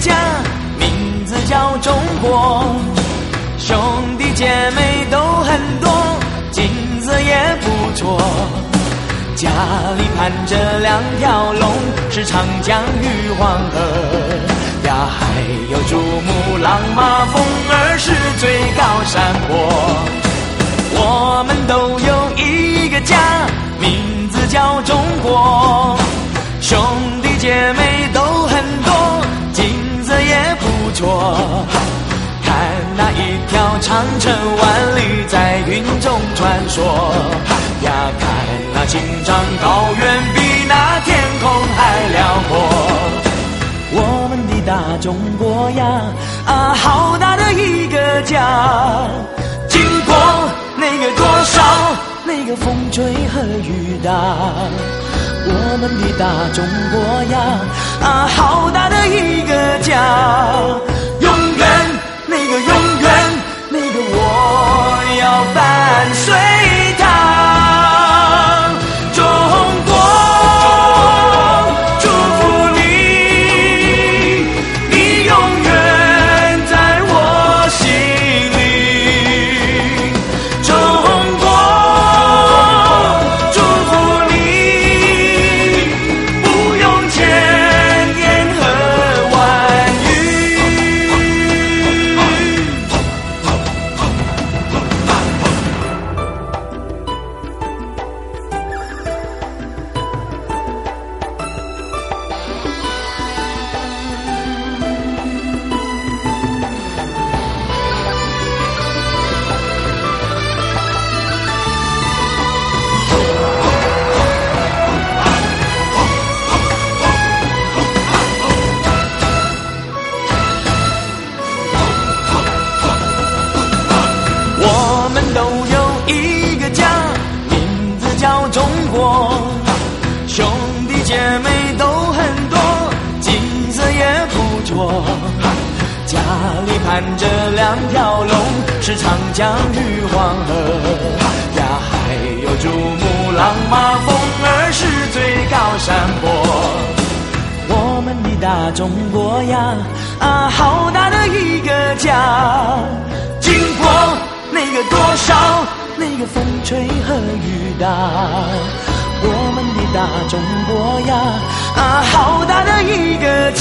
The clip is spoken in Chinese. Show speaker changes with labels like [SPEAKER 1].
[SPEAKER 1] 家，名字叫中国，兄弟姐妹都很多，景色也不错。家里盘着2条龙，是长江与黄河呀，还有珠穆朗玛峰儿是最高山坡。我们都有一个家，名字叫中国，兄弟姐妹都很多，景色也不错。看那一条长城万里在云中穿梭呀，看那青藏高原比那天空还辽阔。我们的大中国呀，好大的一个家。经过那个多少，那个风吹和雨打，我们的大中国呀，好大的一个家。永远那个永远那个我要伴随它。中国祝福你，你永远在我心里。中国祝福你，不用千言和万语。我们都有一个家，名字叫中国，兄弟姐妹都很多，景色也不错。家里盘着2条龙，是长江与黄河呀，还有珠穆朗玛峰儿是最高山坡。我们的大中国呀，好大的一个家。经过那个多少，那个风吹和雨打，我们的大中国呀，好大的一个